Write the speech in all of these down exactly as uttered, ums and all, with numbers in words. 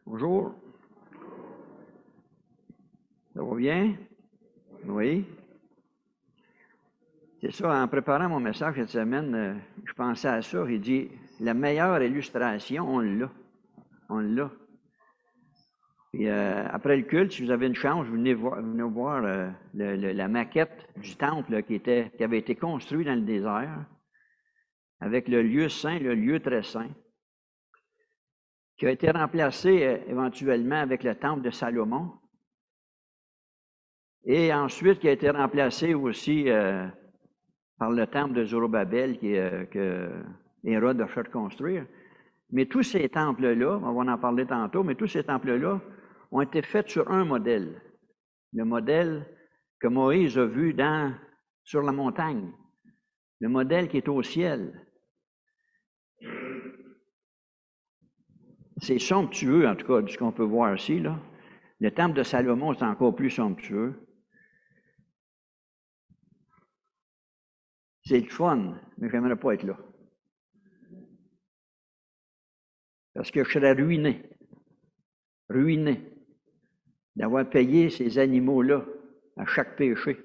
Bonjour. Ça va bien? Oui. C'est ça, en préparant mon message cette semaine, euh, je pensais à ça. J'ai dit, la meilleure illustration, on l'a. On l'a. Puis euh, après le culte, si vous avez une chance, vous venez voir, venez voir euh, le, le, la maquette du temple là, qui, était, qui avait été construit dans le désert, avec le lieu saint, le lieu très saint, qui a été remplacé euh, éventuellement avec le temple de Salomon, et ensuite qui a été remplacé aussi euh, par le temple de Zorobabel qui, euh, que Hérode a fait construire. Mais tous ces temples-là, on va en parler tantôt, mais tous ces temples-là ont été faits sur un modèle. Le modèle que Moïse a vu dans, sur la montagne. Le modèle qui est au ciel. C'est somptueux, en tout cas, de ce qu'on peut voir ici, là. Le temple de Salomon, c'est encore plus somptueux. C'est le fun, mais je n'aimerais pas être là. Parce que je serais ruiné. Ruiné. D'avoir payé ces animaux-là à chaque péché.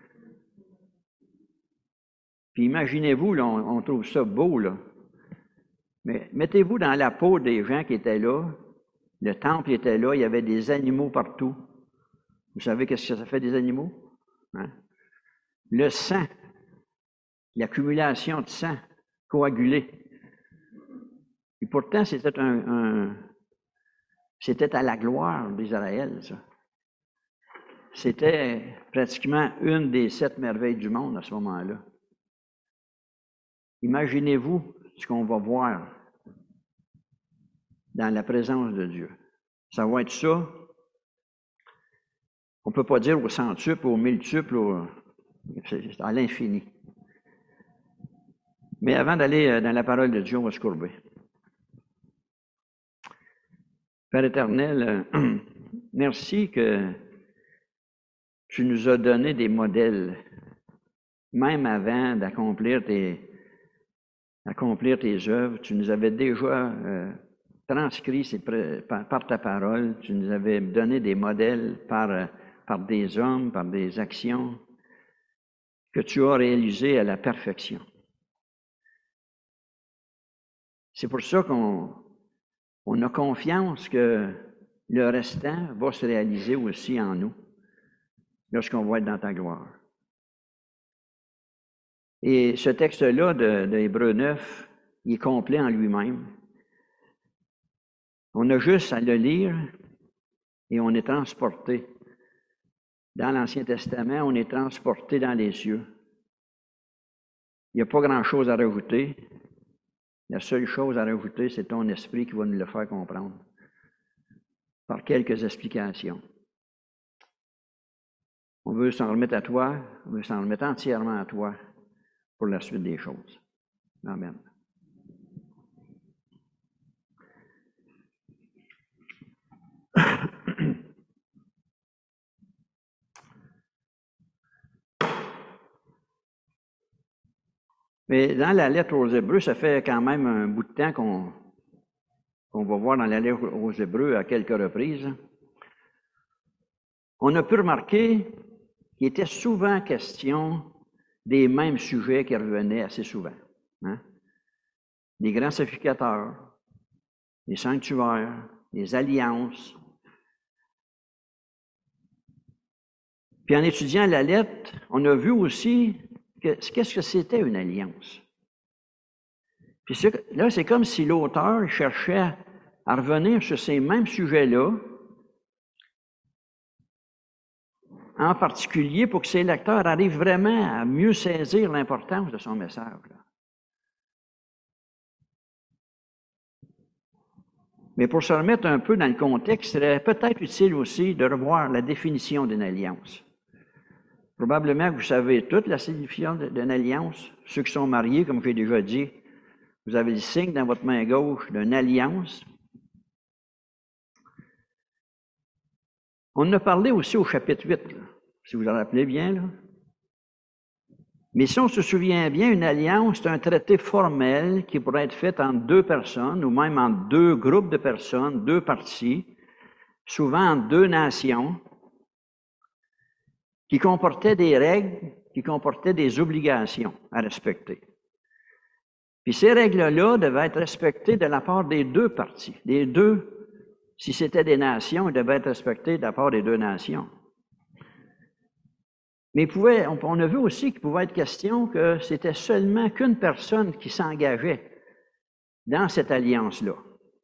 Puis imaginez-vous, là, on, on trouve ça beau, là. Mais mettez-vous dans la peau des gens qui étaient là. Le temple était là, il y avait des animaux partout. Vous savez qu'est-ce que ça fait des animaux? Hein? Le sang, l'accumulation de sang coagulé. Et pourtant, c'était un, un c'était à la gloire d'Israël, ça. C'était pratiquement une des sept merveilles du monde à ce moment-là. Imaginez-vous ce qu'on va voir dans la présence de Dieu. Ça va être ça. On ne peut pas dire au centuple, au miltuple, au... c'est à l'infini. Mais avant d'aller dans la parole de Dieu, on va se courber. Père éternel, merci que tu nous as donné des modèles, même avant d'accomplir tes, accomplir tes œuvres. Tu nous avais déjà euh, transcrit ces, par, par ta parole. Tu nous avais donné des modèles par, par des hommes, par des actions que tu as réalisées à la perfection. C'est pour ça qu'on on a confiance que le restant va se réaliser aussi en nous lorsqu'on va être dans ta gloire. Et ce texte-là de, de Hébreux neuf, il est complet en lui-même. On a juste à le lire et on est transporté. Dans l'Ancien Testament, on est transporté dans les cieux. Il n'y a pas grand-chose à rajouter. La seule chose à rajouter, c'est ton esprit qui va nous le faire comprendre par quelques explications. On veut s'en remettre à toi, on veut s'en remettre entièrement à toi pour la suite des choses. Amen. Mais dans la lettre aux Hébreux, ça fait quand même un bout de temps qu'on qu'on va voir dans la lettre aux Hébreux à quelques reprises. On a pu remarquer qu'il était souvent question des mêmes sujets qui revenaient assez souvent. Hein? Les grands sacrificateurs, les sanctuaires, les alliances. Puis en étudiant la lettre, on a vu aussi que, qu'est-ce que c'était une alliance. Puis là, c'est comme si l'auteur cherchait à revenir sur ces mêmes sujets-là, en particulier pour que ses lecteurs arrivent vraiment à mieux saisir l'importance de son message. Mais pour se remettre un peu dans le contexte, il serait peut-être utile aussi de revoir la définition d'une alliance. Probablement que vous savez toute la signification d'une alliance. Ceux qui sont mariés, comme j'ai déjà dit, vous avez le signe dans votre main gauche d'une alliance. On en a parlé aussi au chapitre huit, là, si vous en rappelez bien. Là. Mais si on se souvient bien, une alliance, c'est un traité formel qui pourrait être fait entre deux personnes ou même entre deux groupes de personnes, deux parties, souvent deux nations, qui comportaient des règles, qui comportaient des obligations à respecter. Puis ces règles-là devaient être respectées de la part des deux parties, des deux, si c'était des nations, elles devaient être respectées de la part des deux nations. Mais il pouvait, on a vu aussi qu'il pouvait être question que c'était seulement qu'une personne qui s'engageait dans cette alliance-là.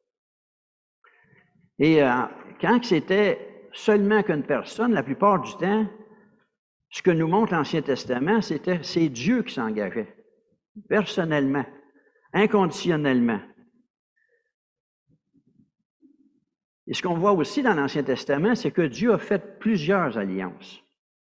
Et euh, quand c'était seulement qu'une personne, la plupart du temps, ce que nous montre l'Ancien Testament, c'était c'est Dieu qui s'engageait, personnellement, inconditionnellement. Et ce qu'on voit aussi dans l'Ancien Testament, c'est que Dieu a fait plusieurs alliances.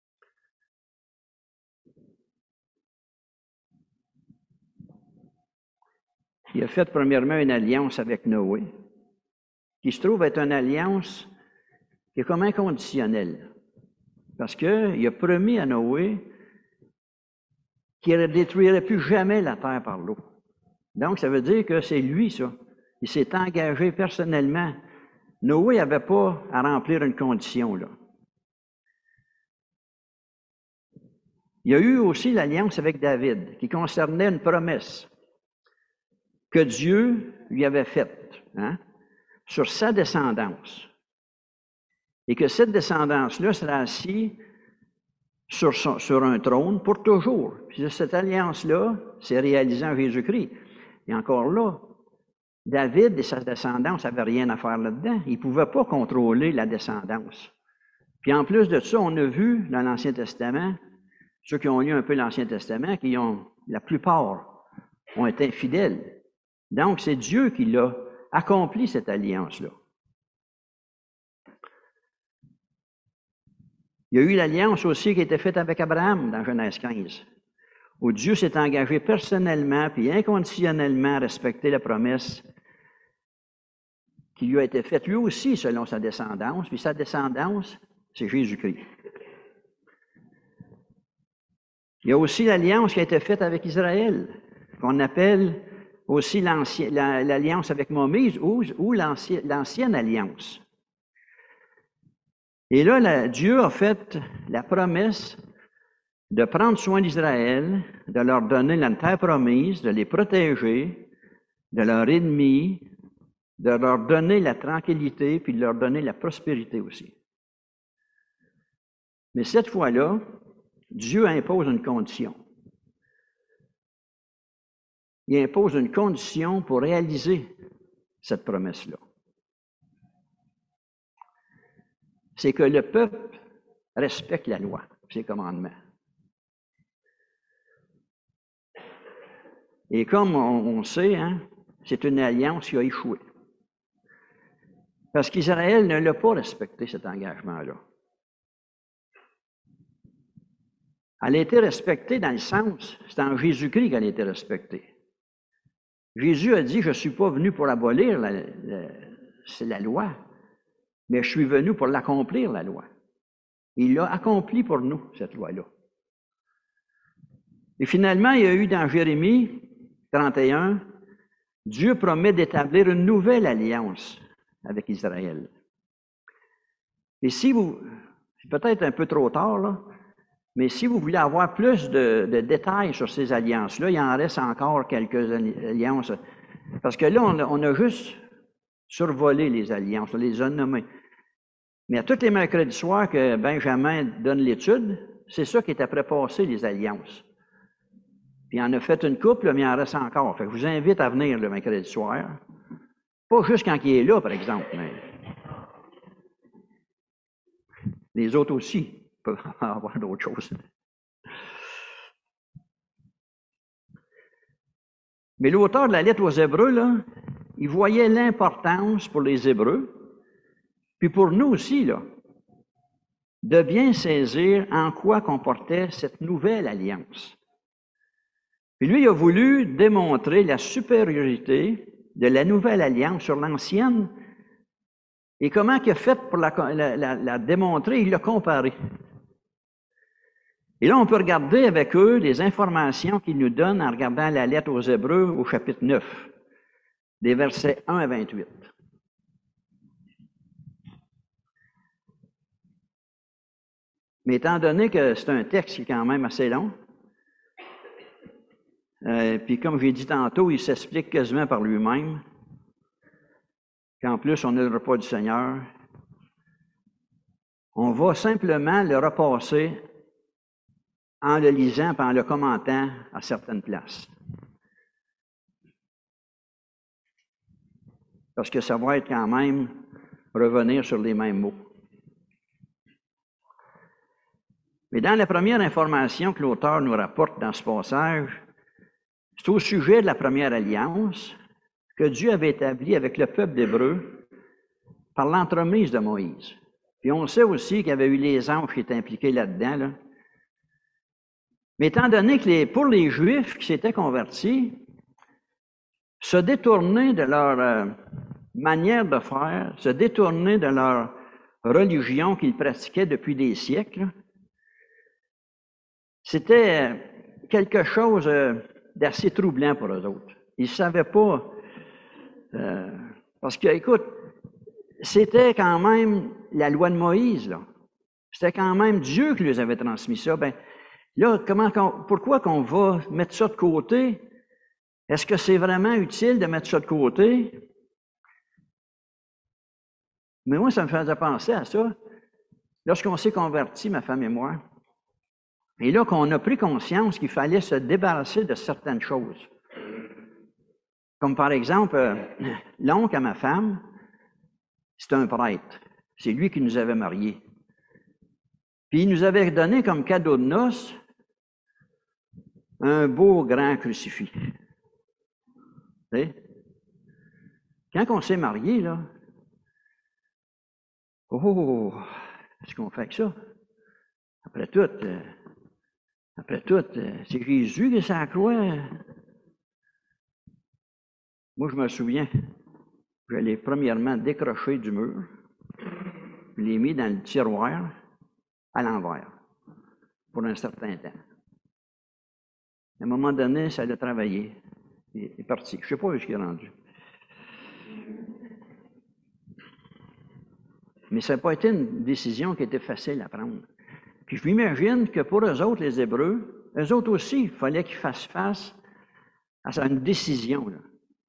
Il a fait premièrement une alliance avec Noé, qui se trouve être une alliance qui est comme inconditionnelle. Parce qu'il a promis à Noé qu'il ne détruirait plus jamais la terre par l'eau. Donc, ça veut dire que c'est lui, ça. Il s'est engagé personnellement. Noé n'avait pas à remplir une condition, là. Il y a eu aussi l'alliance avec David, qui concernait une promesse que Dieu lui avait faite, hein, sur sa descendance. Et que cette descendance-là sera assise sur, son, sur un trône pour toujours. Puis cette alliance-là s'est réalisée en Jésus-Christ. Et encore là, David et sa descendance n'avaient rien à faire là-dedans. Ils ne pouvaient pas contrôler la descendance. Puis en plus de ça, on a vu dans l'Ancien Testament, ceux qui ont lu un peu l'Ancien Testament, qui ont, la plupart ont été infidèles. Donc, c'est Dieu qui l'a accompli, cette alliance-là. Il y a eu l'alliance aussi qui a été faite avec Abraham dans Genèse quinze, où Dieu s'est engagé personnellement puis inconditionnellement à respecter la promesse qui lui a été faite, lui aussi, selon sa descendance. Puis sa descendance, c'est Jésus-Christ. Il y a aussi l'alliance qui a été faite avec Israël, qu'on appelle aussi l'alliance avec Moïse ou, ou l'ancienne alliance. Et là, la, Dieu a fait la promesse de prendre soin d'Israël, de leur donner la terre promise, de les protéger de leurs ennemis, de leur donner la tranquillité, puis de leur donner la prospérité aussi. Mais cette fois-là, Dieu impose une condition. Il impose une condition pour réaliser cette promesse-là. C'est que le peuple respecte la loi, ses commandements. Et comme on, on sait, hein, c'est une alliance qui a échoué. Parce qu'Israël ne l'a pas respecté, cet engagement-là. Elle a été respectée dans le sens, c'est en Jésus-Christ qu'elle a été respectée. Jésus a dit, je ne suis pas venu pour abolir la, la, c'est la loi, mais je suis venu pour l'accomplir, la loi. Il l'a accompli pour nous, cette loi-là. Et finalement, il y a eu dans Jérémie trente et un, Dieu promet d'établir une nouvelle alliance avec Israël. Et si vous, c'est peut-être un peu trop tard, là, mais si vous voulez avoir plus de, de détails sur ces alliances-là, il en reste encore quelques alliances. Parce que là, on a, on a juste survolé les alliances, on les a nommées. Mais à tous les mercredis soirs que Benjamin donne l'étude, c'est ça qui est après passer, les alliances. Puis il en a fait une couple, mais il en reste encore. Fait que je vous invite à venir le mercredi soir. Pas juste quand il est là, par exemple, mais les autres aussi peuvent avoir d'autres choses. Mais l'auteur de la lettre aux Hébreux, là, il voyait l'importance pour les Hébreux, puis pour nous aussi, là, de bien saisir en quoi comportait cette nouvelle alliance. Puis lui, il a voulu démontrer la supériorité de la nouvelle alliance sur l'ancienne. Et comment il a fait pour la, la, la, la démontrer? Il l'a comparé. Et là, on peut regarder avec eux les informations qu'il nous donne en regardant la lettre aux Hébreux au chapitre neuf, des versets un à vingt-huit. Mais étant donné que c'est un texte qui est quand même assez long, euh, puis comme j'ai dit tantôt, il s'explique quasiment par lui-même, qu'en plus on a le repas du Seigneur, on va simplement le repasser en le lisant et en le commentant à certaines places. Parce que ça va être quand même revenir sur les mêmes mots. Mais dans la première information que l'auteur nous rapporte dans ce passage, c'est au sujet de la première alliance que Dieu avait établie avec le peuple d'Hébreu par l'entremise de Moïse. Puis on sait aussi qu'il y avait eu les anges qui étaient impliqués là-dedans. Là. Mais étant donné que les, pour les Juifs qui s'étaient convertis, se détourner de leur euh, manière de faire, se détourner de leur religion qu'ils pratiquaient depuis des siècles, c'était quelque chose d'assez troublant pour eux autres. Ils ne savaient pas, euh, parce que, écoute, c'était quand même la loi de Moïse, là. C'était quand même Dieu qui les avait transmis ça. Ben, là, comment qu'on, pourquoi qu'on va mettre ça de côté? Est-ce que c'est vraiment utile de mettre ça de côté? Mais moi, ça me faisait penser à ça. Lorsqu'on s'est convertis, ma femme et moi, et là qu'on a pris conscience qu'il fallait se débarrasser de certaines choses. Comme par exemple, euh, l'oncle à ma femme, c'est un prêtre. C'est lui qui nous avait mariés. Puis il nous avait donné comme cadeau de noces un beau grand crucifix. Tu sais? Quand on s'est mariés, là, oh, qu'est-ce qu'on fait avec ça? Après tout, euh, après tout, euh, c'est Jésus qui est sur la croix. Moi, je me souviens, je l'ai premièrement décroché du mur, je l'ai mis dans le tiroir à l'envers pour un certain temps. À un moment donné, ça a travaillé. Il est parti. Je ne sais pas où il est rendu. Mais ça n'a pas été une décision qui était facile à prendre. Puis je m'imagine que pour eux autres, les Hébreux, eux autres aussi, il fallait qu'ils fassent face à une décision. Là.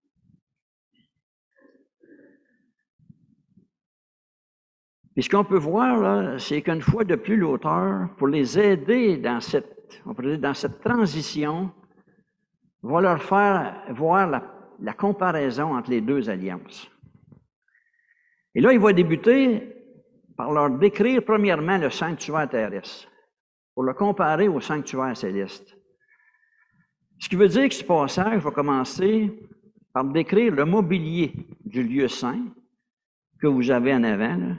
Puis ce qu'on peut voir, là, c'est qu'une fois de plus, l'auteur, pour les aider dans cette, on peut dire, dans cette transition, va leur faire voir la, la comparaison entre les deux alliances. Et là, il va débuter par leur décrire premièrement le sanctuaire terrestre, pour le comparer au sanctuaire céleste. Ce qui veut dire que ce passage va commencer par décrire le mobilier du lieu saint que vous avez en avant, là,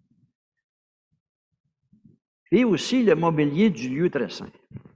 et aussi le mobilier du lieu très saint.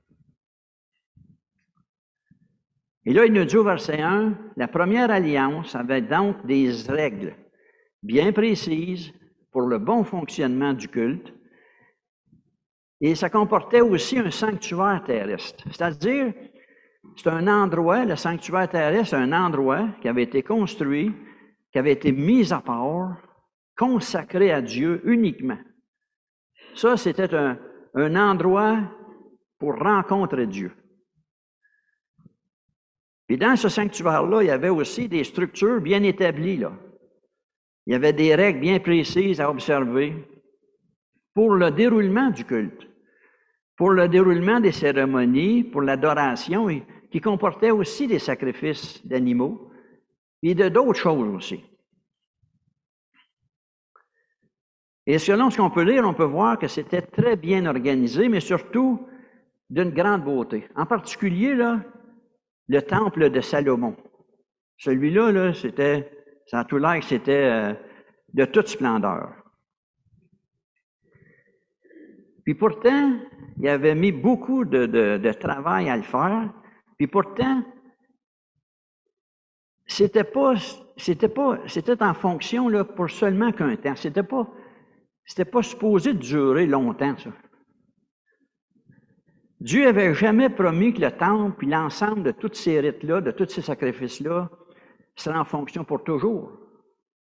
Et là, il nous dit au verset un, la première alliance avait donc des règles bien précises pour le bon fonctionnement du culte, et ça comportait aussi un sanctuaire terrestre. C'est-à-dire, c'est un endroit, le sanctuaire terrestre, c'est un endroit qui avait été construit, qui avait été mis à part, consacré à Dieu uniquement. Ça, c'était un, un endroit pour rencontrer Dieu. Et dans ce sanctuaire-là, il y avait aussi des structures bien établies, là. Il y avait des règles bien précises à observer pour le déroulement du culte, pour le déroulement des cérémonies, pour l'adoration, et qui comportait aussi des sacrifices d'animaux et de d'autres choses aussi. Et selon ce qu'on peut lire, on peut voir que c'était très bien organisé, mais surtout d'une grande beauté. En particulier, là, le temple de Salomon. Celui-là, là, c'était, ça a tout l'air que c'était euh, de toute splendeur. Puis pourtant, il avait mis beaucoup de, de, de travail à le faire. Puis pourtant, c'était pas, c'était pas, c'était en fonction là pour seulement qu'un temps. C'était pas, c'était pas supposé durer longtemps, ça. Dieu avait jamais promis que le temple puis l'ensemble de tous ces rites-là, de tous ces sacrifices-là, seraient en fonction pour toujours.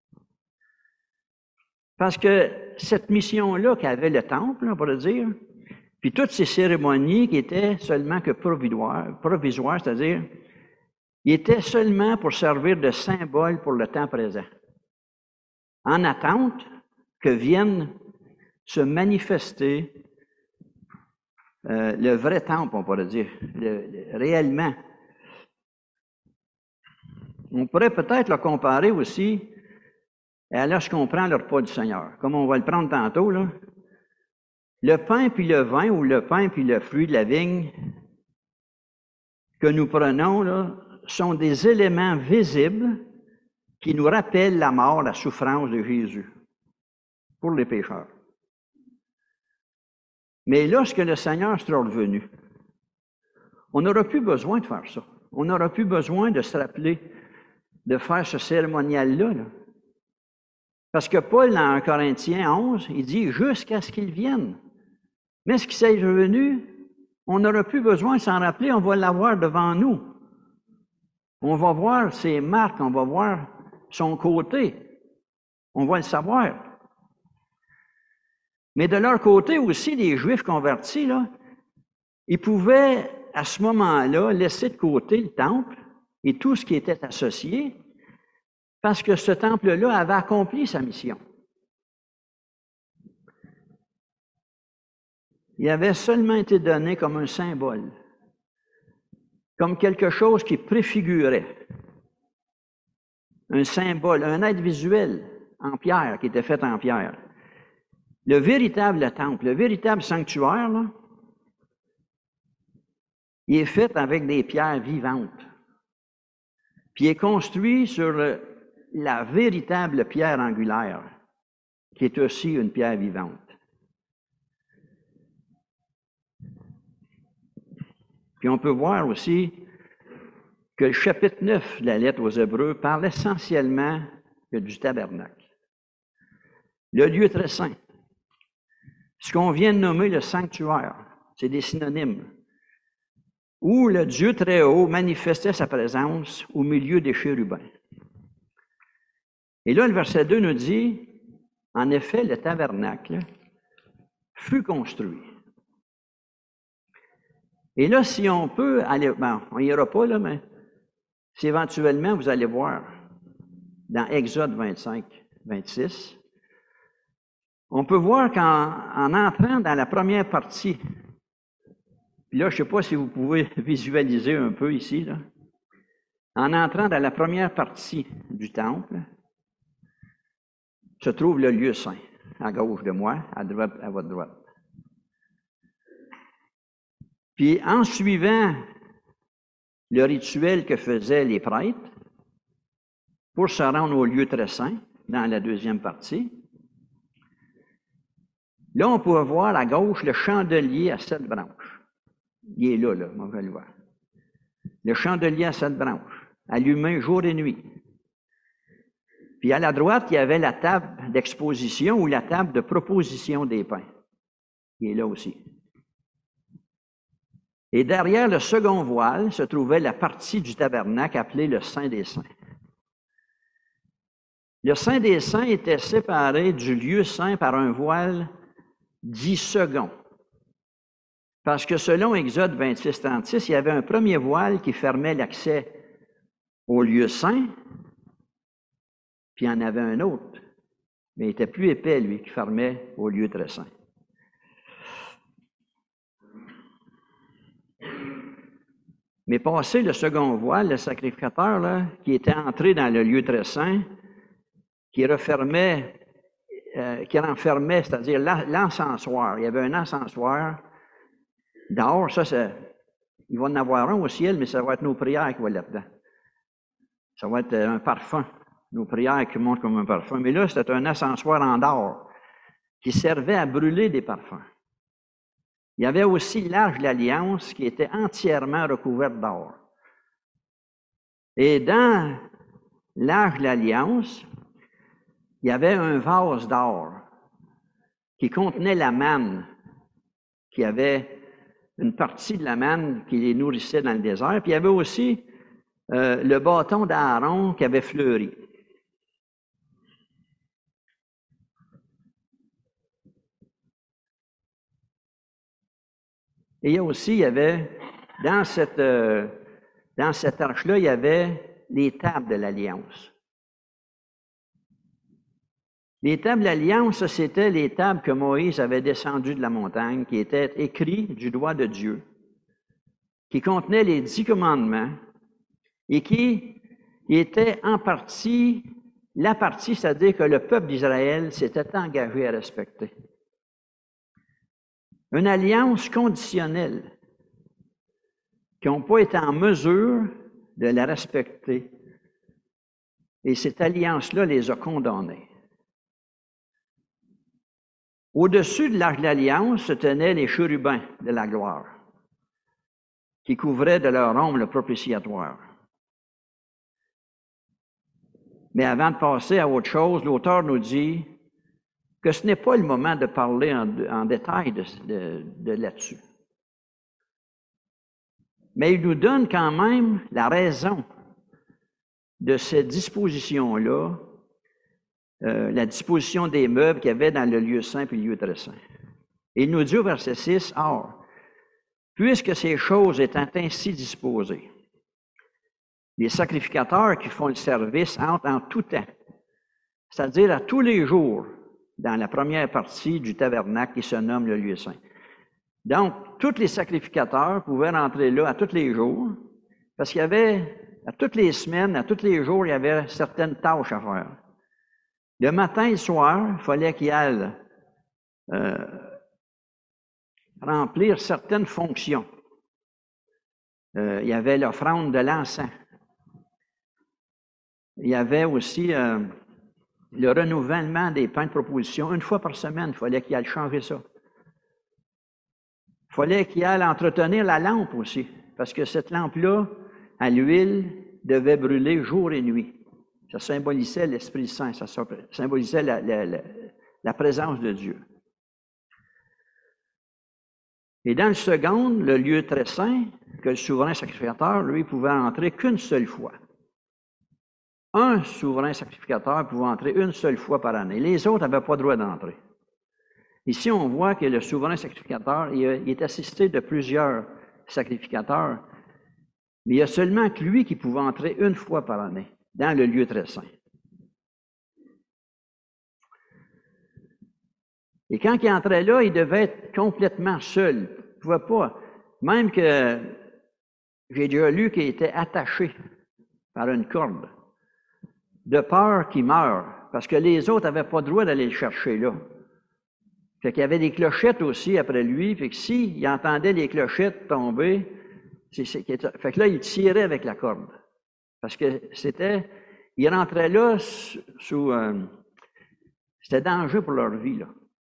Parce que cette mission-là qu'avait le temple, on pourrait dire, Puis toutes ces cérémonies qui étaient seulement que provisoires, provisoires, c'est-à-dire, ils étaient seulement pour servir de symbole pour le temps présent, en attente que vienne se manifester euh, le vrai temple, on pourrait dire, le, le, réellement. On pourrait peut-être le comparer aussi à lorsqu'on prend le repas du Seigneur, comme on va le prendre tantôt, là. Le pain puis le vin, ou le pain puis le fruit de la vigne que nous prenons, là, sont des éléments visibles qui nous rappellent la mort, la souffrance de Jésus pour les pécheurs. Mais lorsque le Seigneur sera revenu, on n'aura plus besoin de faire ça. On n'aura plus besoin de se rappeler de faire ce cérémonial-là. Là. Parce que Paul, dans Corinthiens onze, il dit « jusqu'à ce qu'il vienne ». Mais ce qui s'est revenu, on n'aura plus besoin de s'en rappeler, on va l'avoir devant nous. On va voir ses marques, on va voir son côté. On va le savoir. Mais de leur côté aussi, les Juifs convertis, là, ils pouvaient, à ce moment-là, laisser de côté le temple et tout ce qui était associé, parce que ce temple-là avait accompli sa mission. Il avait seulement été donné comme un symbole, comme quelque chose qui préfigurait, un symbole, un être visuel en pierre, qui était fait en pierre. Le véritable temple, le véritable sanctuaire, là, il est fait avec des pierres vivantes. Puis il est construit sur le, la véritable pierre angulaire, qui est aussi une pierre vivante. Puis on peut voir aussi que le chapitre neuf de la lettre aux Hébreux parle essentiellement du tabernacle. Le lieu très saint. Ce qu'on vient de nommer le sanctuaire, c'est des synonymes. Où le Dieu très haut manifestait sa présence au milieu des chérubins. Et là, le verset deux nous dit, en effet, le tabernacle fut construit. Et là, si on peut aller, bon, on n'y ira pas, là, mais si éventuellement vous allez voir dans Exode vingt-cinq, vingt-six, on peut voir qu'en en entrant dans la première partie, puis là, je ne sais pas si vous pouvez visualiser un peu ici, là, en entrant dans la première partie du temple, se trouve le lieu saint, à gauche de moi, à droite, à votre droite. Puis en suivant le rituel que faisaient les prêtres, pour se rendre au lieu très saint, dans la deuxième partie, là, on peut voir à gauche le chandelier à sept branches. Il est là, là, on va le voir. Le chandelier à sept branches, allumé jour et nuit. Puis à la droite, il y avait la table d'exposition ou la table de proposition des pains. Il est là aussi. Et derrière le second voile se trouvait la partie du tabernacle appelée le Saint des Saints. Le Saint des Saints était séparé du lieu saint par un voile dix secondes. Parce que selon Exode vingt-six, trente-six, il y avait un premier voile qui fermait l'accès au lieu saint, puis il y en avait un autre, mais il était plus épais, lui, qui fermait au lieu très saint. Mais passé le second voile, le sacrificateur, là, qui était entré dans le lieu très saint, qui refermait, euh, qui renfermait, c'est-à-dire l'encensoir. Il y avait un encensoir d'or, ça, c'est, il va en avoir un au ciel, mais ça va être nos prières qui vont être là-dedans. Ça va être un parfum, nos prières qui montent comme un parfum. Mais là, c'était un encensoir en or qui servait à brûler des parfums. Il y avait aussi l'arche de l'Alliance qui était entièrement recouverte d'or. Et dans l'arche de l'Alliance, il y avait un vase d'or qui contenait la manne, qui avait une partie de la manne qui les nourrissait dans le désert. Puis il y avait aussi euh, le bâton d'Aaron qui avait fleuri. Et il y a aussi, il y avait, dans cette, euh, dans cette arche-là, il y avait les tables de l'Alliance. Les tables de l'Alliance, c'était les tables que Moïse avait descendues de la montagne, qui étaient écrites du doigt de Dieu, qui contenaient les dix commandements et qui étaient en partie, la partie, c'est-à-dire que le peuple d'Israël s'était engagé à respecter. Une alliance conditionnelle, qui n'ont pas été en mesure de la respecter. Et cette alliance-là les a condamnés. Au-dessus de l'arche de l'Alliance se tenaient les chérubins de la gloire, qui couvraient de leur ombre le propitiatoire. Mais avant de passer à autre chose, l'auteur nous dit que ce n'est pas le moment de parler en, en détail de, de, de là-dessus. Mais il nous donne quand même la raison de cette disposition-là, euh, la disposition des meubles qu'il y avait dans le lieu saint et le lieu très saint. Et il nous dit au verset six, « Or, puisque ces choses étant ainsi disposées, les sacrificateurs qui font le service entrent en tout temps, c'est-à-dire à tous les jours, dans la première partie du tabernacle qui se nomme le lieu saint. » Donc, tous les sacrificateurs pouvaient rentrer là à tous les jours, parce qu'il y avait, à toutes les semaines, à tous les jours, il y avait certaines tâches à faire. Le matin et le soir, il fallait qu'ils aillent euh, remplir certaines fonctions. Euh, il y avait l'offrande de l'encens. Il y avait aussi euh, le renouvellement des pains de proposition. Une fois par semaine, il fallait qu'ils aillent changer ça. Il fallait qu'il aille entretenir la lampe aussi, parce que cette lampe-là, à l'huile, devait brûler jour et nuit. Ça symbolisait l'Esprit Saint, ça symbolisait la, la, la, la présence de Dieu. Et dans le second, le lieu très saint, que le souverain sacrificateur, lui, pouvait entrer qu'une seule fois. Un souverain sacrificateur pouvait entrer une seule fois par année. Les autres n'avaient pas le droit d'entrer. Ici, on voit que le souverain sacrificateur, il est assisté de plusieurs sacrificateurs, mais il y a seulement que lui qui pouvait entrer une fois par année dans le lieu très saint. Et quand il entrait là, il devait être complètement seul. Il ne pouvait pas. Même que j'ai déjà lu qu'il était attaché par une corde, de peur qu'il meure, parce que les autres n'avaient pas le droit d'aller le chercher là. Fait qu'il y avait des clochettes aussi après lui, fait que s'il entendait les clochettes tomber, c'est, c'est, fait que là, il tirait avec la corde. Parce que c'était, il rentrait là sous, sous euh, c'était dangereux pour leur vie, là.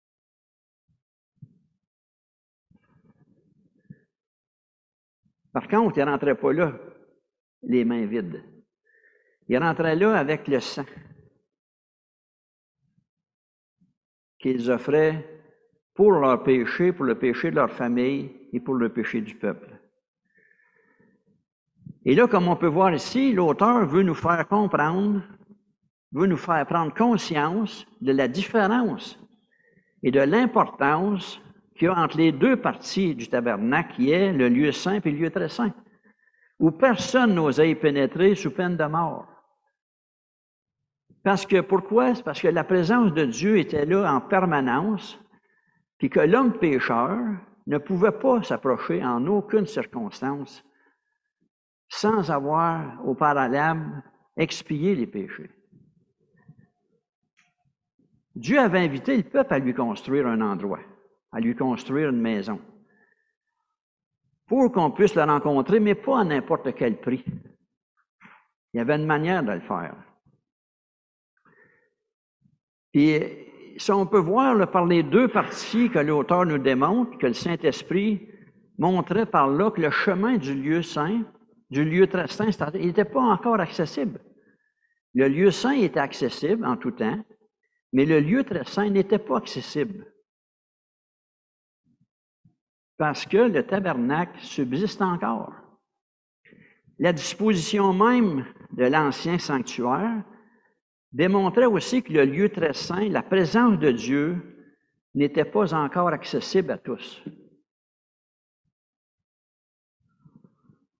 Par contre, il ne rentrait pas là les mains vides. Il rentrait là avec le sang qu'ils offraient pour leur péché, pour le péché de leur famille et pour le péché du peuple. Et là, comme on peut voir ici, l'auteur veut nous faire comprendre, veut nous faire prendre conscience de la différence et de l'importance qu'il y a entre les deux parties du tabernacle, qui est le lieu saint et le lieu très saint, où personne n'osait y pénétrer sous peine de mort. Parce que, pourquoi? C'est parce que la présence de Dieu était là en permanence, puis que l'homme pécheur ne pouvait pas s'approcher en aucune circonstance sans avoir au préalable expié les péchés. Dieu avait invité le peuple à lui construire un endroit, à lui construire une maison, pour qu'on puisse le rencontrer, mais pas à n'importe quel prix. Il y avait une manière de le faire. Puis, si on peut voir là, par les deux parties que l'auteur nous démontre, que le Saint-Esprit montrait par là que le chemin du lieu saint, du lieu très saint, il n'était pas encore accessible. Le lieu saint était accessible en tout temps, mais le lieu très saint n'était pas accessible. Parce que le tabernacle subsiste encore. La disposition même de l'ancien sanctuaire démontrait aussi que le lieu très saint, la présence de Dieu, n'était pas encore accessible à tous.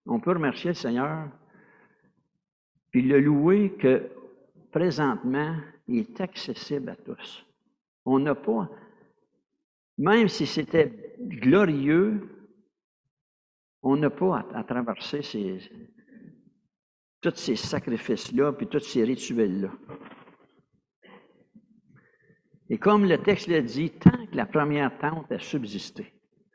On peut remercier le Seigneur, puis le louer que présentement, il est accessible à tous. On n'a pas, même si c'était glorieux, on n'a pas à, à traverser ces, tous ces sacrifices-là, puis tous ces rituels-là. Et comme le texte le dit, tant que la première tente a subsisté,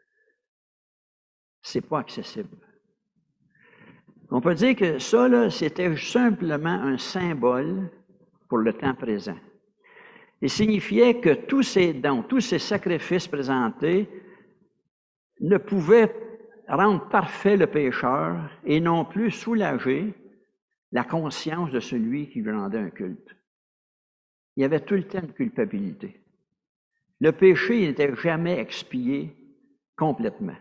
c'est pas accessible. On peut dire que ça, là, c'était simplement un symbole pour le temps présent. Il signifiait que tous ces dons, tous ces sacrifices présentés ne pouvaient rendre parfait le pécheur et non plus soulager la conscience de celui qui lui rendait un culte. Il y avait tout le temps de culpabilité. Le péché n'était jamais expié complètement.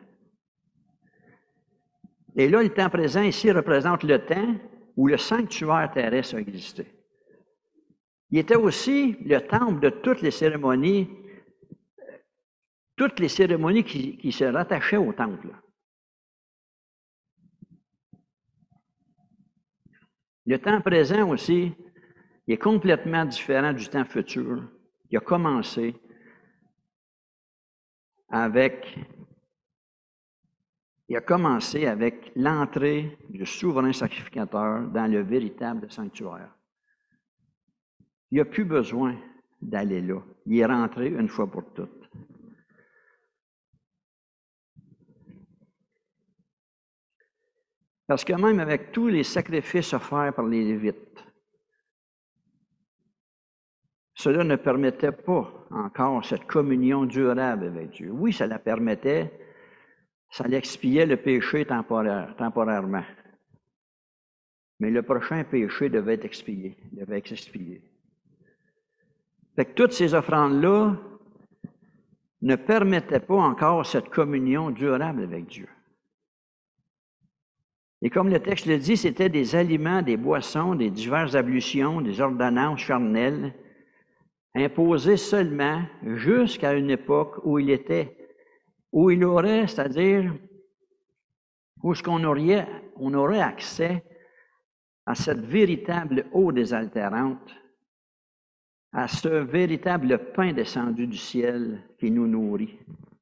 Et là, le temps présent ici représente le temps où le sanctuaire terrestre a existé. Il était aussi le temple de toutes les cérémonies, toutes les cérémonies qui, qui se rattachaient au temple. Le temps présent aussi, il est complètement différent du temps futur. Il a commencé avec, il a commencé avec l'entrée du souverain sacrificateur dans le véritable sanctuaire. Il n'a plus besoin d'aller là. Il est rentré une fois pour toutes. Parce que même avec tous les sacrifices offerts par les Lévites, cela ne permettait pas encore cette communion durable avec Dieu. Oui, ça la permettait, ça l'expiait le péché temporaire, temporairement. Mais le prochain péché devait être expié, devait être expié. Fait que toutes ces offrandes-là ne permettaient pas encore cette communion durable avec Dieu. Et comme le texte le dit, c'était des aliments, des boissons, des diverses ablutions, des ordonnances charnelles, imposées seulement jusqu'à une époque où il était, où il aurait, c'est-à-dire où ce qu'on aurait, on aurait accès à cette véritable eau désaltérante, à ce véritable pain descendu du ciel qui nous nourrit.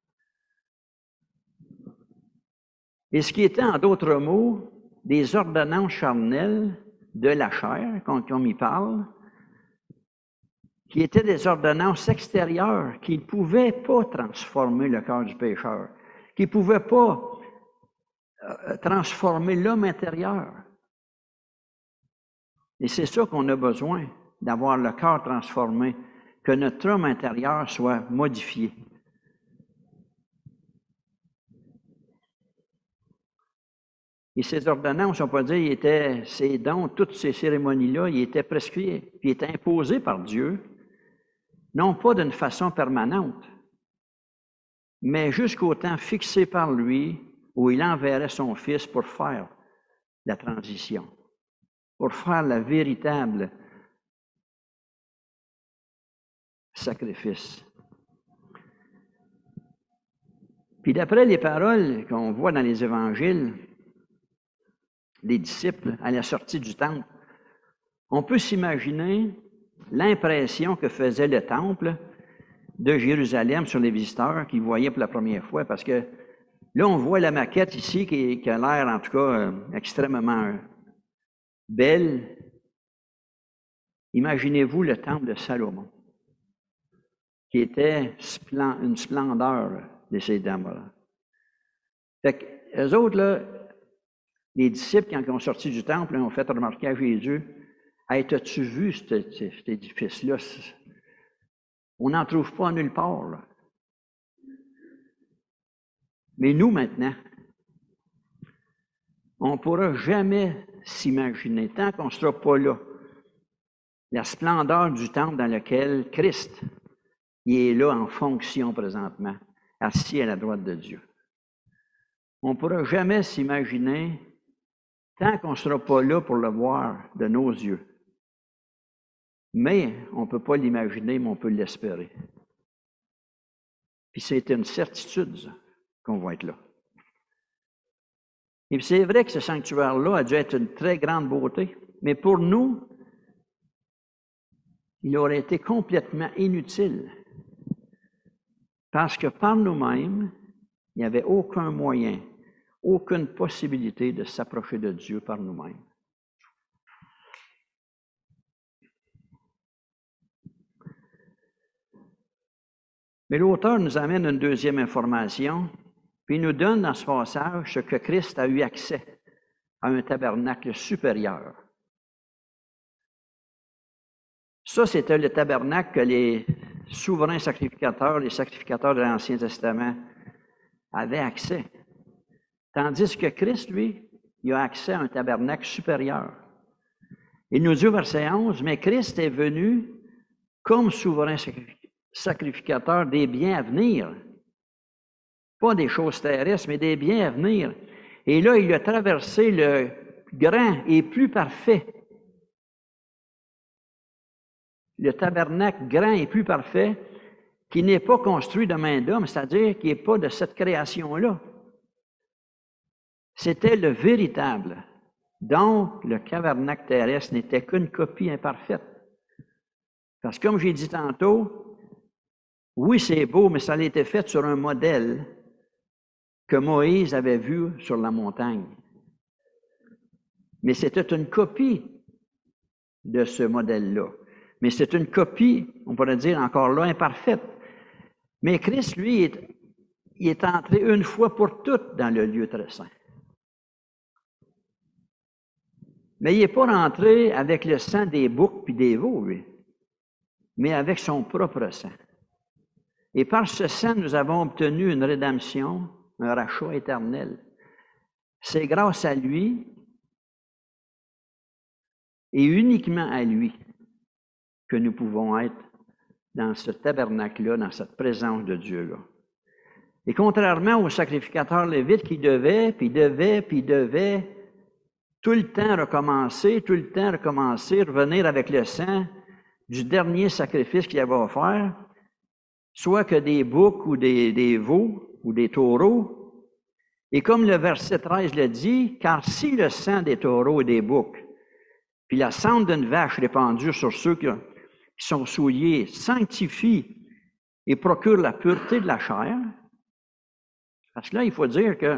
Et ce qui était, en d'autres mots, des ordonnances charnelles de la chair, comme on y parle, qui étaient des ordonnances extérieures qui ne pouvaient pas transformer le cœur du pécheur, qui ne pouvaient pas euh, transformer l'homme intérieur. Et c'est ça qu'on a besoin, d'avoir le cœur transformé, que notre homme intérieur soit modifié. Et ces ordonnances, on peut dire, ils étaient, ces dons, toutes ces cérémonies-là, ils étaient prescrits, puis ils étaient imposés par Dieu, non pas d'une façon permanente, mais jusqu'au temps fixé par lui, où il enverrait son Fils pour faire la transition, pour faire le véritable sacrifice. Puis d'après les paroles qu'on voit dans les évangiles, les disciples à la sortie du temple, on peut s'imaginer l'impression que faisait le temple de Jérusalem sur les visiteurs qui voyaient pour la première fois, parce que là, on voit la maquette ici qui, qui a l'air, en tout cas, euh, extrêmement belle. Imaginez-vous le temple de Salomon, qui était splen- une splendeur de ces dames-là. Fait que, eux autres, là, les disciples, quand ils ont sorti du temple, ont fait remarquer à Jésus, « Hey, t'as-tu vu cet, cet édifice-là? On n'en trouve pas nulle part. » là. Mais nous, maintenant, on ne pourra jamais s'imaginer, tant qu'on ne sera pas là, la splendeur du temple dans lequel Christ il est là en fonction présentement, assis à la droite de Dieu. On ne pourra jamais s'imaginer, tant qu'on ne sera pas là pour le voir de nos yeux. Mais on ne peut pas l'imaginer, mais on peut l'espérer. Puis c'est une certitude ça, qu'on va être là. Et puis c'est vrai que ce sanctuaire-là a dû être une très grande beauté, mais pour nous, il aurait été complètement inutile. Parce que par nous-mêmes, il n'y avait aucun moyen, aucune possibilité de s'approcher de Dieu par nous-mêmes. Mais l'auteur nous amène une deuxième information, puis il nous donne dans ce passage ce que Christ a eu accès à un tabernacle supérieur. Ça, c'était le tabernacle que les souverains sacrificateurs, les sacrificateurs de l'Ancien Testament avaient accès. Tandis que Christ, lui, il a accès à un tabernacle supérieur. Il nous dit au verset onze, « Mais Christ est venu comme souverain sacrificateur des biens à venir. » Pas des choses terrestres, mais des biens à venir. Et là, il a traversé le grand et plus parfait. Le tabernacle grand et plus parfait, qui n'est pas construit de main d'homme, c'est-à-dire qui n'est pas de cette création-là. C'était le véritable. Donc, le tabernacle terrestre n'était qu'une copie imparfaite. Parce que, comme j'ai dit tantôt, oui, c'est beau, mais ça a été fait sur un modèle que Moïse avait vu sur la montagne. Mais c'était une copie de ce modèle-là. Mais c'est une copie, on pourrait dire encore là, imparfaite. Mais Christ, lui, est, il est entré une fois pour toutes dans le lieu très saint. Mais il n'est pas rentré avec le sang des boucs puis des veaux, lui, mais avec son propre sang. Et par ce sang, nous avons obtenu une rédemption, un rachat éternel. C'est grâce à lui et uniquement à lui que nous pouvons être dans ce tabernacle-là, dans cette présence de Dieu-là. Et contrairement aux sacrificateurs lévites qui devaient, puis devaient, puis devaient tout le temps recommencer, tout le temps recommencer, revenir avec le sang du dernier sacrifice qu'il avait offert, soit que des boucs ou des, des veaux ou des taureaux. Et comme le verset treize le dit, « Car si le sang des taureaux et des boucs, puis la cendre d'une vache répandue sur ceux qui, qui sont souillés, sanctifie et procure la pureté de la chair. » Parce que là, il faut dire que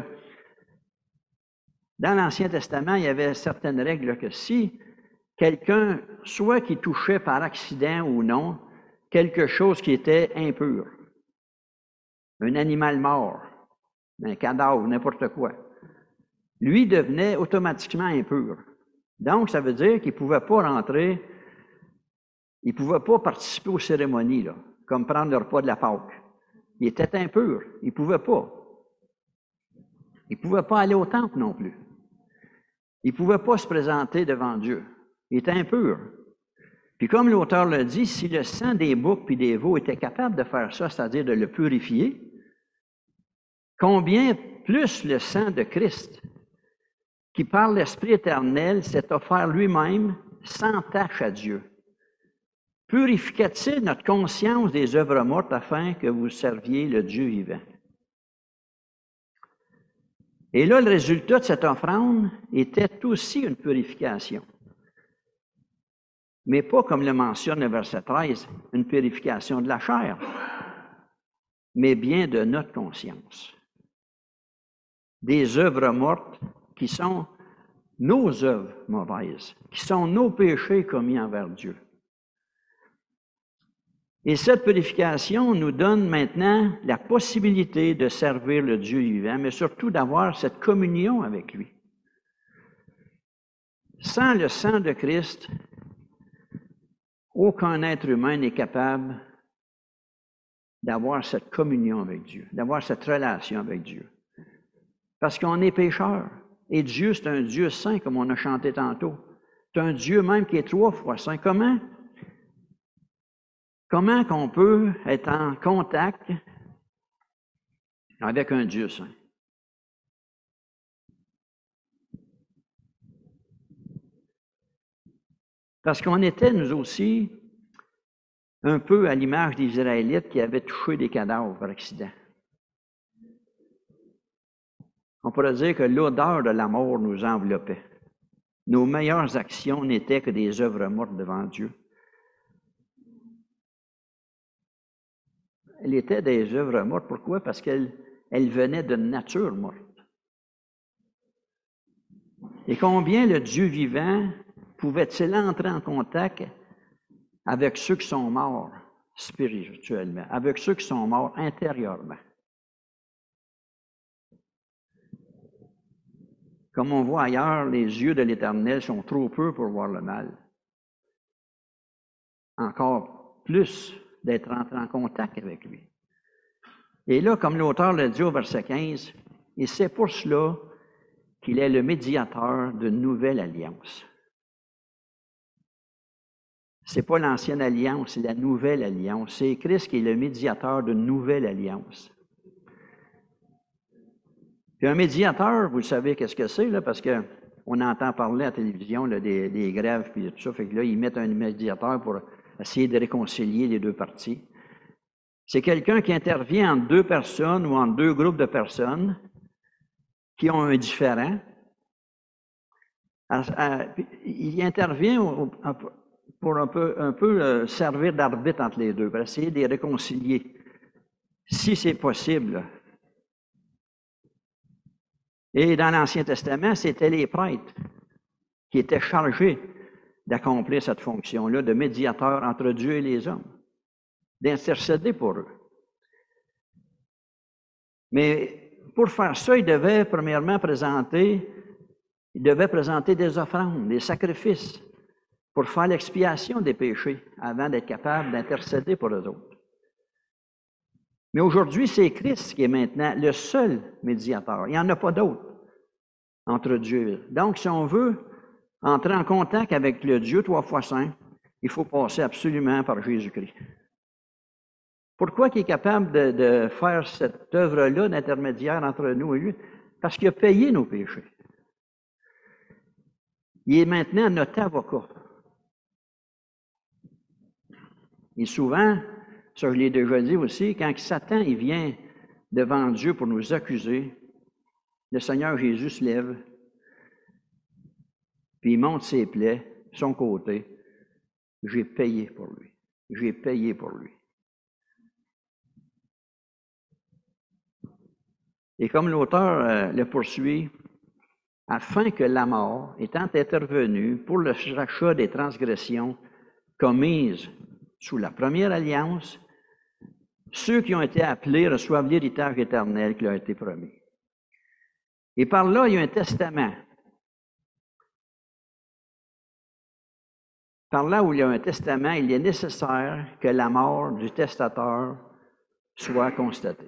dans l'Ancien Testament, il y avait certaines règles que si quelqu'un, soit qui touchait par accident ou non, quelque chose qui était impur, un animal mort, un cadavre, n'importe quoi, lui devenait automatiquement impur. Donc, ça veut dire qu'il ne pouvait pas rentrer, il ne pouvait pas participer aux cérémonies, là, comme prendre le repas de la Pâque. Il était impur, il ne pouvait pas. Il ne pouvait pas aller au temple non plus. Il ne pouvait pas se présenter devant Dieu. Il était impur. Puis comme l'auteur le dit, si le sang des boucs et des veaux était capable de faire ça, c'est-à-dire de le purifier, combien plus le sang de Christ, qui par l'Esprit éternel s'est offert lui-même sans tache à Dieu, purifiera-t-il notre conscience des œuvres mortes afin que vous serviez le Dieu vivant? Et là, le résultat de cette offrande était aussi une purification. Mais pas, comme le mentionne le verset treize, une purification de la chair, mais bien de notre conscience. Des œuvres mortes qui sont nos œuvres mauvaises, qui sont nos péchés commis envers Dieu. Et cette purification nous donne maintenant la possibilité de servir le Dieu vivant, mais surtout d'avoir cette communion avec lui. Sans le sang de Christ, aucun être humain n'est capable d'avoir cette communion avec Dieu, d'avoir cette relation avec Dieu. Parce qu'on est pécheur. Et Dieu, c'est un Dieu saint, comme on a chanté tantôt. C'est un Dieu même qui est trois fois saint. Comment? Comment qu'on peut être en contact avec un Dieu saint? Parce qu'on était, nous aussi, un peu à l'image des Israélites qui avaient touché des cadavres par accident. On pourrait dire que l'odeur de la mort nous enveloppait. Nos meilleures actions n'étaient que des œuvres mortes devant Dieu. Elles étaient des œuvres mortes. Pourquoi? Parce qu'elles elles venaient de nature morte. Et combien le Dieu vivant pouvait-il entrer en contact avec ceux qui sont morts spirituellement, avec ceux qui sont morts intérieurement? Comme on voit ailleurs, les yeux de l'Éternel sont trop peu pour voir le mal. Encore plus d'être entré en contact avec lui. Et là, comme l'auteur le dit au verset quinze, et c'est pour cela qu'il est le médiateur de nouvelle alliance. Ce n'est pas l'ancienne alliance, c'est la nouvelle alliance. C'est Christ qui est le médiateur de nouvelle alliance. Puis un médiateur, vous savez qu'est-ce que c'est, là, parce qu'on entend parler à la télévision là, des, des grèves puis tout ça, fait que là, ils mettent un médiateur pour essayer de réconcilier les deux parties. C'est quelqu'un qui intervient entre deux personnes ou entre deux groupes de personnes qui ont un différend. Il intervient pour un peu, un peu servir d'arbitre entre les deux, pour essayer de les réconcilier, si c'est possible. Et dans l'Ancien Testament, c'était les prêtres qui étaient chargés d'accomplir cette fonction-là de médiateur entre Dieu et les hommes, d'intercéder pour eux. Mais pour faire ça, il devait premièrement présenter, il devait présenter des offrandes, des sacrifices, pour faire l'expiation des péchés, avant d'être capable d'intercéder pour eux autres. Mais aujourd'hui, c'est Christ qui est maintenant le seul médiateur. Il n'y en a pas d'autre entre Dieu. Donc, si on veut entrer en contact avec le Dieu trois fois saint, il faut passer absolument par Jésus-Christ. Pourquoi il est capable de, de faire cette œuvre-là d'intermédiaire entre nous et lui? Parce qu'il a payé nos péchés. Il est maintenant notre avocat. Et souvent, ça je l'ai déjà dit aussi, quand Satan il vient devant Dieu pour nous accuser, le Seigneur Jésus se lève, puis il monte ses plaies, son côté. J'ai payé pour lui. J'ai payé pour lui. Et comme l'auteur euh, le poursuit, afin que la mort, étant intervenue pour le rachat des transgressions commises sous la première alliance, ceux qui ont été appelés reçoivent l'héritage éternel qui leur a été promis. Et par là, il y a un testament. Par là où il y a un testament, il est nécessaire que la mort du testateur soit constatée.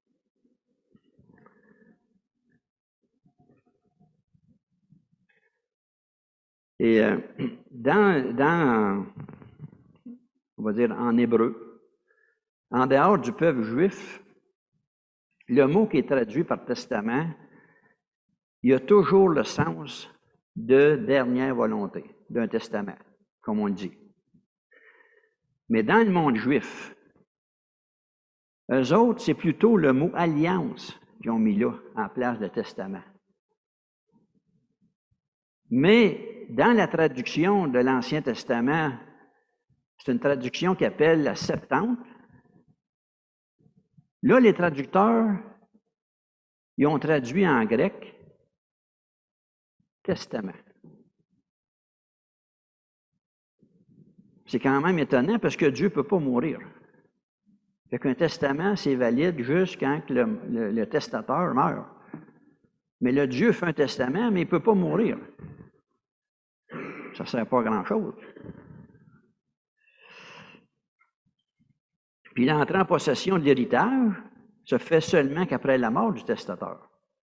Et euh, dans, dans, on va dire en hébreu, en dehors du peuple juif, le mot qui est traduit par testament, il a toujours le sens de dernière volonté, d'un testament, comme on le dit. Mais dans le monde juif, eux autres, c'est plutôt le mot alliance qu'ils ont mis là, en place de testament. Mais dans la traduction de l'Ancien Testament, c'est une traduction qui appelle la Septante. Là, les traducteurs, ils ont traduit en grec testament. C'est quand même étonnant parce que Dieu ne peut pas mourir. Fait qu'un testament, c'est valide juste quand le, le, le testateur meurt. Mais le Dieu fait un testament, mais il ne peut pas mourir. Ça ne sert pas à grand-chose. Puis l'entrée en possession de l'héritage se fait seulement qu'après la mort du testateur.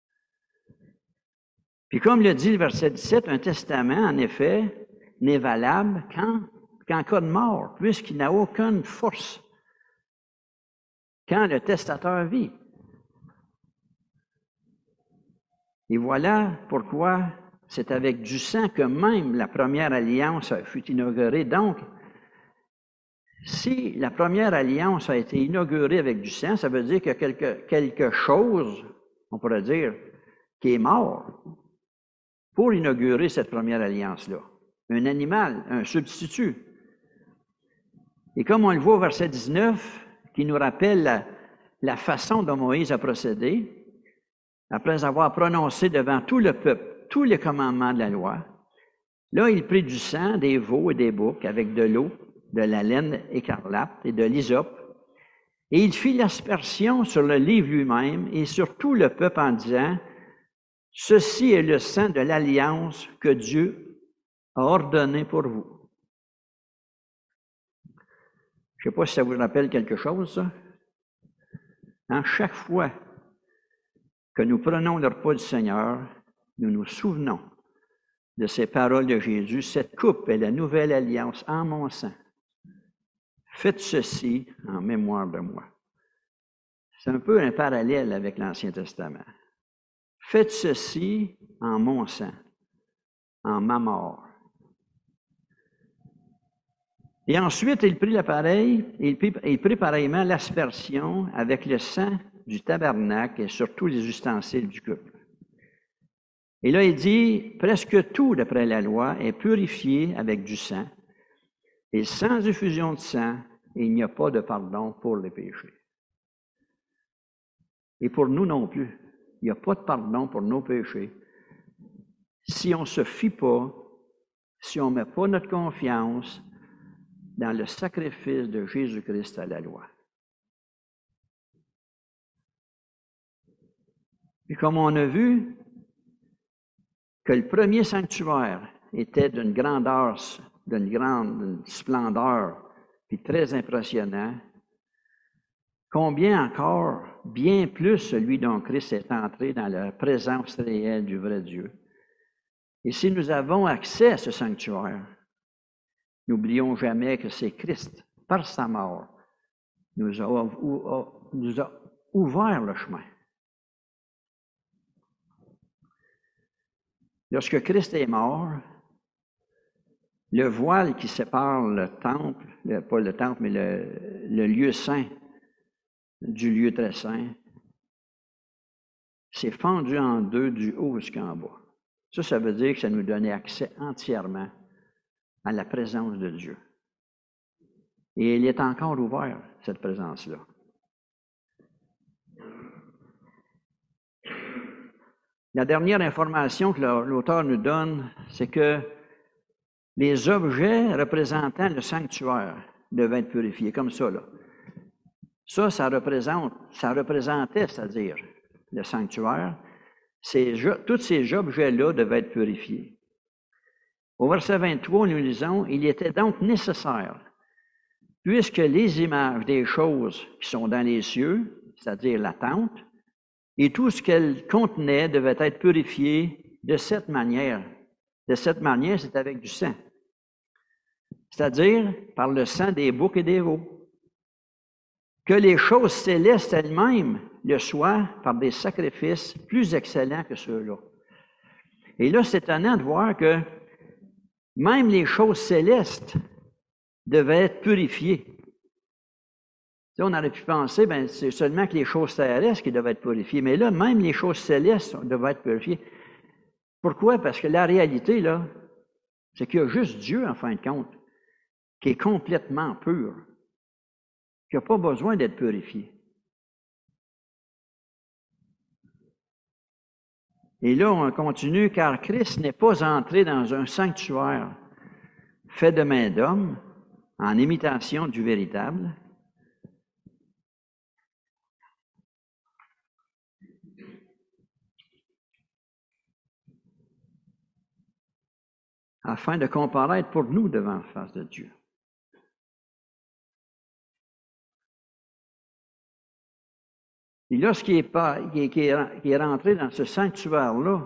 Puis comme le dit le verset dix-sept, un testament, en effet, n'est valable qu'en, qu'en cas de mort, puisqu'il n'a aucune force quand le testateur vit. Et voilà pourquoi c'est avec du sang que même la première alliance fut inaugurée. Donc, si la première alliance a été inaugurée avec du sang, ça veut dire que quelque, quelque chose, on pourrait dire, qui est mort pour inaugurer cette première alliance-là. Un animal, un substitut. Et comme on le voit au verset dix-neuf, qui nous rappelle la, la façon dont Moïse a procédé, après avoir prononcé devant tout le peuple tous les commandements de la loi, là, il prit du sang des veaux et des boucs avec de l'eau, de la laine écarlate et de l'hysope, et il fit l'aspersion sur le livre lui-même et sur tout le peuple en disant, « Ceci est le sang de l'alliance que Dieu a ordonné pour vous. » Je ne sais pas si ça vous rappelle quelque chose, ça. Hein, chaque fois que nous prenons le repas du Seigneur, nous nous souvenons de ces paroles de Jésus. Cette coupe est la nouvelle alliance en mon sang. Faites ceci en mémoire de moi. C'est un peu un parallèle avec l'Ancien Testament. Faites ceci en mon sang, en ma mort. Et ensuite, il prit l'appareil, il prit, il prit pareillement l'aspersion avec le sang du tabernacle et sur tous les ustensiles du culte. Et là, il dit, presque tout, d'après la loi, est purifié avec du sang, et sans effusion de sang, il n'y a pas de pardon pour les péchés. Et pour nous non plus, il n'y a pas de pardon pour nos péchés. Si on ne se fie pas, si on ne met pas notre confiance dans le sacrifice de Jésus-Christ à la loi. Et comme on a vu, que le premier sanctuaire était d'une grandeur, d'une grande d'une splendeur, puis très impressionnant, combien encore, bien plus, celui dont Christ est entré dans la présence réelle du vrai Dieu. Et si nous avons accès à ce sanctuaire, n'oublions jamais que c'est Christ, par sa mort, nous a, nous a ouvert le chemin. Lorsque Christ est mort, le voile qui sépare le temple, le, pas le temple, mais le, le lieu saint du lieu très saint, s'est fendu en deux du haut jusqu'en bas. Ça, ça veut dire que ça nous donnait accès entièrement à la présence de Dieu. Et il est encore ouvert, cette présence-là. La dernière information que l'auteur nous donne, c'est que les objets représentant le sanctuaire devaient être purifiés, comme ça, là. Ça, ça représente, ça représentait, c'est-à-dire le sanctuaire. Ces, tous ces objets-là devaient être purifiés. Au verset vingt-trois, nous lisons, « Il était donc nécessaire, puisque les images des choses qui sont dans les cieux, c'est-à-dire la tente, et tout ce qu'elle contenait devait être purifié de cette manière. De cette manière, c'est avec du sang. C'est-à-dire par le sang des boucs et des veaux. Que les choses célestes elles-mêmes le soient par des sacrifices plus excellents que ceux-là. Et là, c'est étonnant de voir que même les choses célestes devaient être purifiées. On aurait pu penser, ben, c'est seulement que les choses terrestres qui devaient être purifiées. Mais là, même les choses célestes devaient être purifiées. Pourquoi? Parce que la réalité, là, c'est qu'il y a juste Dieu, en fin de compte, qui est complètement pur, qui n'a pas besoin d'être purifié. Et là, on continue, car Christ n'est pas entré dans un sanctuaire fait de main d'homme, en imitation du véritable, afin de comparaître pour nous devant la face de Dieu. Et lorsqu'il est, pas, qui est, qui est, qui est rentré dans ce sanctuaire-là,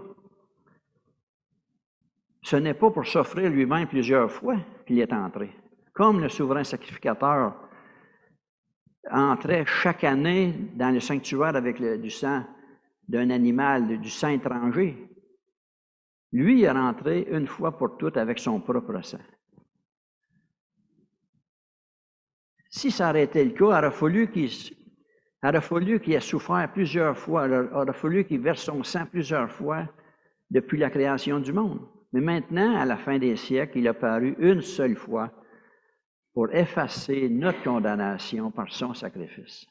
ce n'est pas pour s'offrir lui-même plusieurs fois qu'il est entré. Comme le souverain sacrificateur entrait chaque année dans le sanctuaire avec le, du sang d'un animal, du sang étranger, lui il est rentré une fois pour toutes avec son propre sang. Si ça aurait été le cas, il aurait fallu qu'il Il aurait fallu qu'il ait souffert plusieurs fois, il aurait fallu qu'il verse son sang plusieurs fois depuis la création du monde. Mais maintenant, à la fin des siècles, il a paru une seule fois pour effacer notre condamnation par son sacrifice.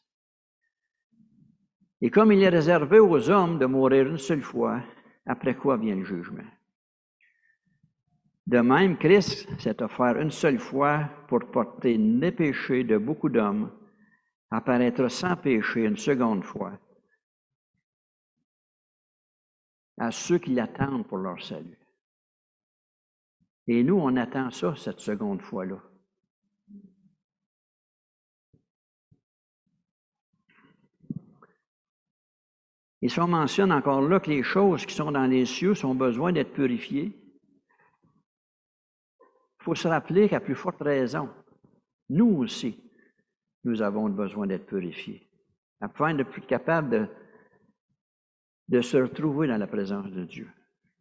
Et comme il est réservé aux hommes de mourir une seule fois, après quoi vient le jugement. De même, Christ s'est offert une seule fois pour porter les péchés de beaucoup d'hommes, apparaître sans péché une seconde fois à ceux qui l'attendent pour leur salut. Et nous, on attend ça, cette seconde fois-là. Et si on mentionne encore là que les choses qui sont dans les cieux ont besoin d'être purifiées, il faut se rappeler qu'à plus forte raison, nous aussi, nous avons besoin d'être purifiés, afin de plus capables de, de se retrouver dans la présence de Dieu.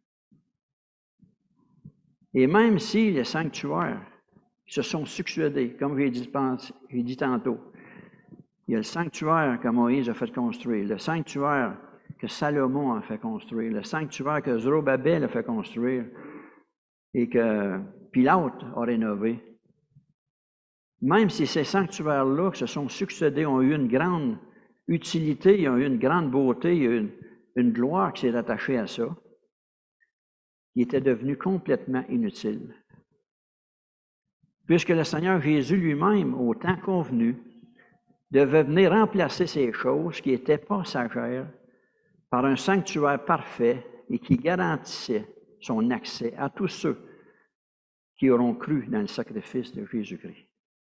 Et même si les sanctuaires se sont succédés, comme j'ai dit, j'ai dit tantôt, il y a le sanctuaire que Moïse a fait construire, le sanctuaire que Salomon a fait construire, le sanctuaire que Zorobabel a fait construire et que Pilate a rénové. Même si ces sanctuaires-là qui se sont succédés ont eu une grande utilité, ils ont eu une grande beauté, il y a eu une, une gloire qui s'est attachée à ça, qui était devenue complètement inutile. Puisque le Seigneur Jésus lui-même, au temps convenu, devait venir remplacer ces choses qui étaient passagères par un sanctuaire parfait et qui garantissait son accès à tous ceux qui auront cru dans le sacrifice de Jésus-Christ.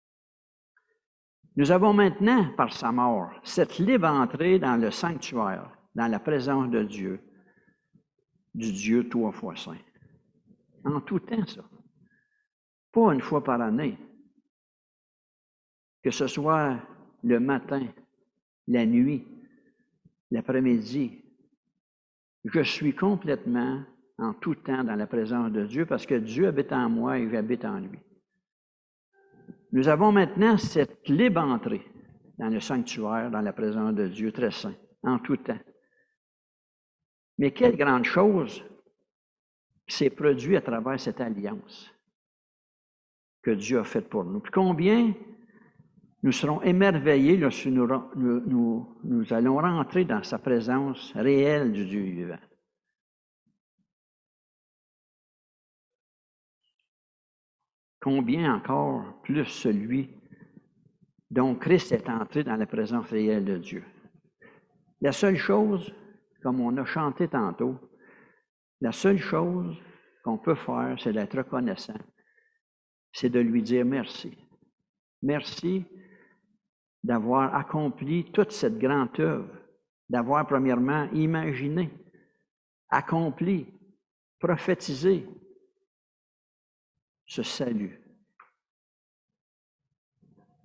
Nous avons maintenant, par sa mort, cette libre entrée dans le sanctuaire, dans la présence de Dieu, du Dieu trois fois saint. En tout temps, ça. Pas une fois par année. Que ce soit le matin, la nuit, l'après-midi. Je suis complètement, en tout temps, dans la présence de Dieu parce que Dieu habite en moi et j'habite en lui. Nous avons maintenant cette libre entrée dans le sanctuaire, dans la présence de Dieu très saint, en tout temps. Mais quelle grande chose s'est produite à travers cette alliance que Dieu a faite pour nous. Puis combien nous serons émerveillés lorsque nous, nous, nous, nous allons rentrer dans sa présence réelle du Dieu vivant. Combien encore plus celui dont Christ est entré dans la présence réelle de Dieu. La seule chose, comme on a chanté tantôt, la seule chose qu'on peut faire, c'est d'être reconnaissant. C'est de lui dire merci. Merci d'avoir accompli toute cette grande œuvre, d'avoir premièrement imaginé, accompli, prophétisé ce salut